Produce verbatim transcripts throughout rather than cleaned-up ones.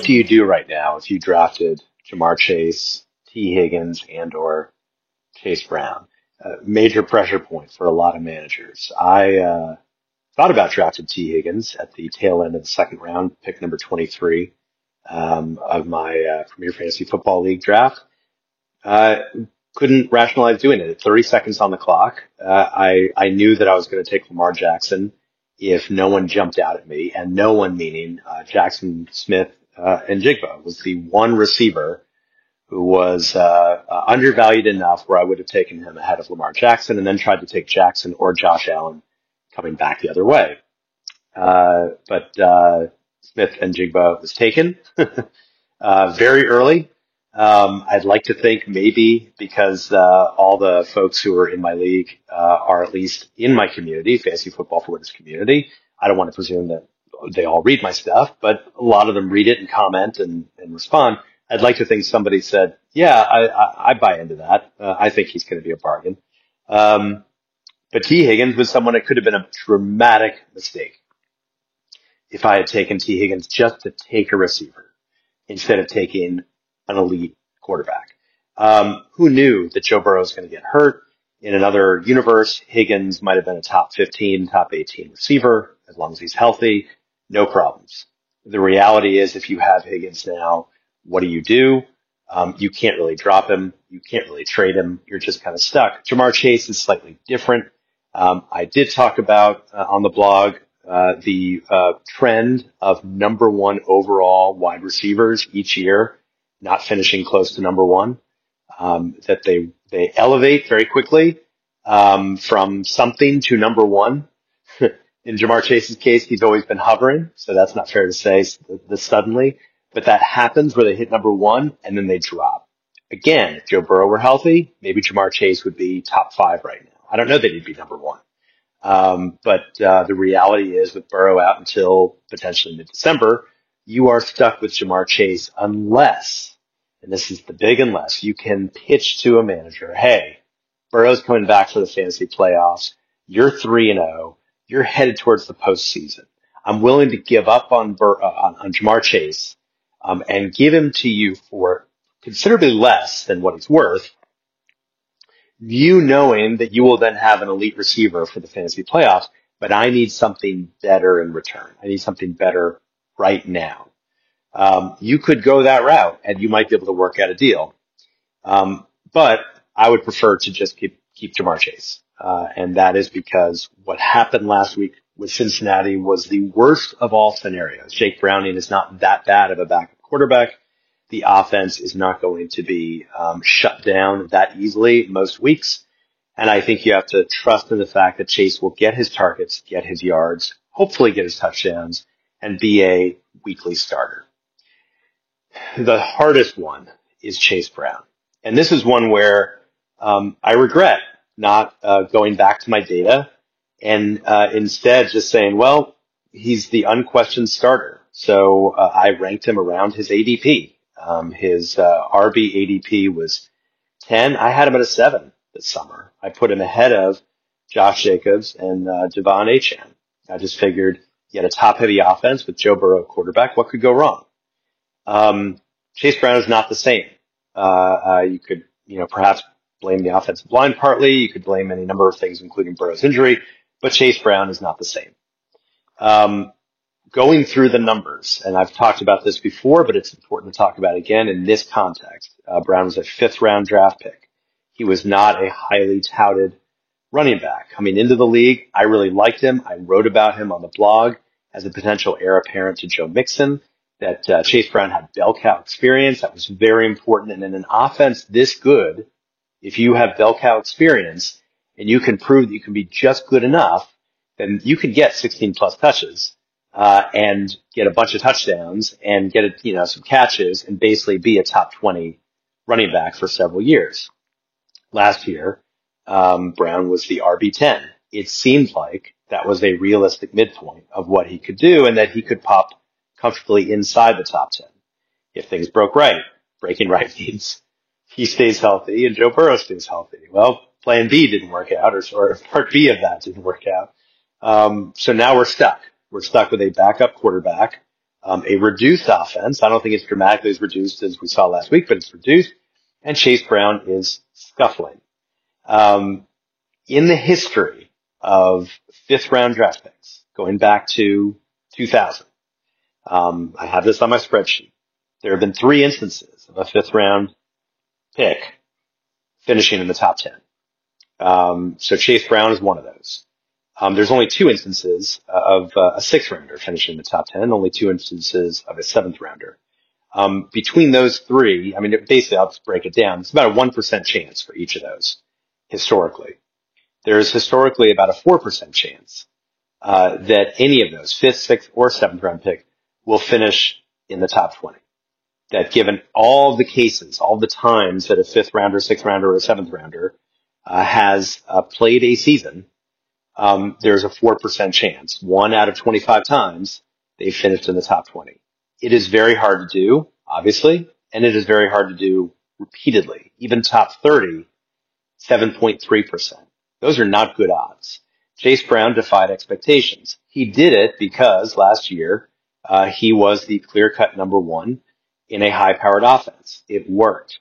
what do you do right now if you drafted Jamar Chase, T. Higgins, and or Chase Brown? Uh, major pressure point for a lot of managers. I uh, thought about drafting T. Higgins at the tail end of the second round, pick number twenty-three um, of my uh, Premier Fantasy Football League draft. Uh, couldn't rationalize doing it. At thirty seconds on the clock, uh, I, I knew that I was going to take Lamar Jackson if no one jumped out at me, and no one meaning uh, Jackson Smith uh, and Jigba was the one receiver who was uh, uh, undervalued enough where I would have taken him ahead of Lamar Jackson and then tried to take Jackson or Josh Allen coming back the other way. Uh, but uh, Smith and Jigba was taken uh, very early. Um, I'd like to think maybe because uh, all the folks who are in my league uh, are at least in my community, Fantasy Football for Winners community. I don't want to presume that they all read my stuff, but a lot of them read it and comment and, and respond. I'd like to think somebody said, yeah, I, I, I buy into that. Uh, I think he's going to be a bargain. Um, but T. Higgins was someone that could have been a dramatic mistake if I had taken T. Higgins just to take a receiver instead of taking an elite quarterback. Um, who knew that Joe Burrow was going to get hurt? In another universe, Higgins might have been a top fifteen, top eighteen receiver as long as he's healthy. No problems. The reality is if you have Higgins now, what do you do? Um, you can't really drop him. You can't really trade him. You're just kind of stuck. Jamar Chase is slightly different. Um, I did talk about uh, on the blog uh, the uh, trend of number one overall wide receivers each year not finishing close to number one, um, that they, they elevate very quickly, um, from something to number one. In Jamar Chase's case, he's always been hovering, so that's not fair to say the suddenly, but that happens where they hit number one and then they drop. Again, if Joe Burrow were healthy, maybe Jamar Chase would be top five right now. I don't know that he'd be number one. Um, but, uh, the reality is with Burrow out until potentially mid-December, you are stuck with Jamar Chase unless, and this is the big unless, you can pitch to a manager, hey, Burrow's coming back for the fantasy playoffs. You're three and oh. You're headed towards the postseason. I'm willing to give up on Bur- uh, on, on Jamar Chase um, and give him to you for considerably less than what he's worth, you knowing that you will then have an elite receiver for the fantasy playoffs, but I need something better in return. I need something better right now. Um, you could go that route and you might be able to work out a deal. Um, but I would prefer to just keep, keep Jamar Chase. Uh, and that is because what happened last week with Cincinnati was the worst of all scenarios. Jake Browning is not that bad of a backup quarterback. The offense is not going to be, um, shut down that easily most weeks. And I think you have to trust in the fact that Chase will get his targets, get his yards, hopefully get his touchdowns, and be a weekly starter. The hardest one is Chase Brown. And this is one where um, I regret not uh, going back to my data and uh, instead just saying, well, he's the unquestioned starter. So uh, I ranked him around his A D P. Um, his uh, R B A D P was ten. I had him at a seven this summer. I put him ahead of Josh Jacobs and uh, Devon Achane. I just figured he had a top-heavy offense with Joe Burrow quarterback. What could go wrong? Um, Chase Brown is not the same. Uh, uh, you could, you know, perhaps blame the offensive line partly. You could blame any number of things, including Burrow's injury, but Chase Brown is not the same. Um, going through the numbers, and I've talked about this before, but it's important to talk about again in this context. Uh, Brown was a fifth round draft pick. He was not a highly touted running back. Coming into the league, I really liked him. I wrote about him on the blog as a potential heir apparent to Joe Mixon, that uh, Chase Brown had bell cow experience. That was very important. And in an offense this good, if you have bell cow experience and you can prove that you can be just good enough, then you can get sixteen plus touches, uh, and get a bunch of touchdowns and get, a, you know, some catches and basically be a top twenty running back for several years. Last year, um, Brown was the R B ten. It seemed like that was a realistic midpoint of what he could do and that he could pop comfortably inside the top ten. If things broke right, breaking right means he stays healthy and Joe Burrow stays healthy. Well, plan B didn't work out, or, or part B of that didn't work out. Um, so now we're stuck. We're stuck with a backup quarterback, um, a reduced offense. I don't think it's dramatically as reduced as we saw last week, but it's reduced. And Chase Brown is scuffling. Um, in the history of fifth round draft picks, going back to two thousand, um, I have this on my spreadsheet. There have been three instances of a fifth round pick finishing in the top ten. Um, so Chase Brown is one of those. Um, there's only two instances of uh, a sixth rounder finishing in the top ten, only two instances of a seventh rounder. Um, between those three, I mean, basically, I'll just break it down. It's about a one percent chance for each of those historically. There's historically about a four percent chance uh, that any of those, fifth, sixth, or seventh round pick, will finish in the top twenty. That given all the cases, all the times that a fifth rounder, sixth rounder, or a seventh rounder uh, has uh, played a season, um, there's a four percent chance. One out of twenty-five times, they finished in the top twenty. It is very hard to do, obviously, and it is very hard to do repeatedly. Even top thirty, seven point three percent. Those are not good odds. Chase Brown defied expectations. He did it because last year uh, he was the clear-cut number one in a high-powered offense. It worked.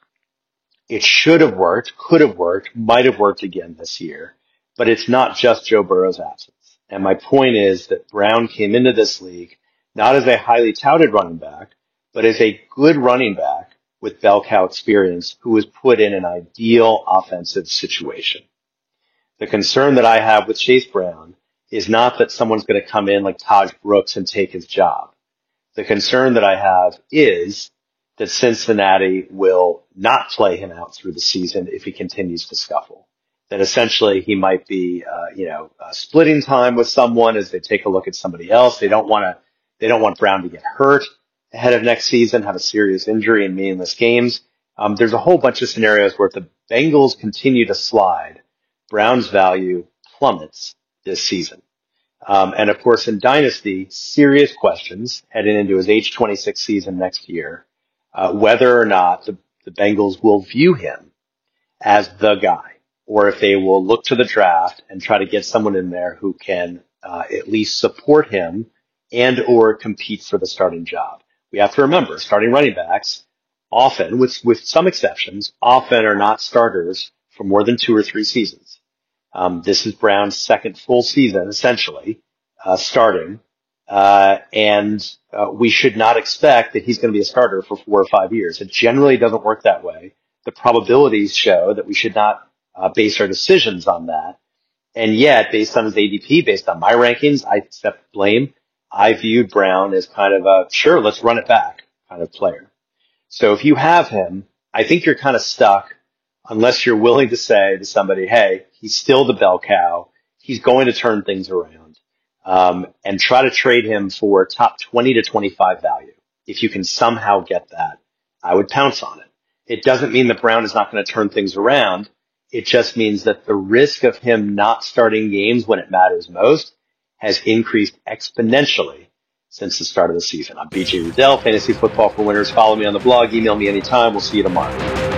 It should have worked, could have worked, might have worked again this year, but it's not just Joe Burrow's absence. And my point is that Brown came into this league not as a highly touted running back, but as a good running back with bell cow experience who was put in an ideal offensive situation. The concern that I have with Chase Brown is not that someone's going to come in like Taj Brooks and take his job. The concern that I have is that Cincinnati will not play him out through the season if he continues to scuffle. That essentially he might be, uh, you know, uh, splitting time with someone as they take a look at somebody else. They don't want to, they don't want Brown to get hurt ahead of next season, have a serious injury in meaningless games. Um, there's a whole bunch of scenarios where if the Bengals continue to slide, Brown's value plummets this season. Um, and of course, in Dynasty, serious questions heading into his age twenty-six season next year, uh, whether or not the, the Bengals will view him as the guy, or if they will look to the draft and try to get someone in there who can uh, at least support him and or compete for the starting job. We have to remember, starting running backs often, with, with some exceptions, often are not starters for more than two or three seasons. Um, this is Brown's second full season, essentially, uh, starting, uh, and uh, we should not expect that he's going to be a starter for four or five years. It generally doesn't work that way. The probabilities show that we should not uh, base our decisions on that. And yet, based on his A D P, based on my rankings, I accept blame. I viewed Brown as kind of a, sure, let's run it back kind of player. So if you have him, I think you're kind of stuck unless you're willing to say to somebody, hey, he's still the bell cow. He's going to turn things around, um, and try to trade him for top twenty to twenty-five value. If you can somehow get that, I would pounce on it. It doesn't mean that Brown is not going to turn things around. It just means that the risk of him not starting games when it matters most has increased exponentially since the start of the season. I'm B J Riddell, Fantasy Football for Winners. Follow me on the blog. Email me anytime. We'll see you tomorrow.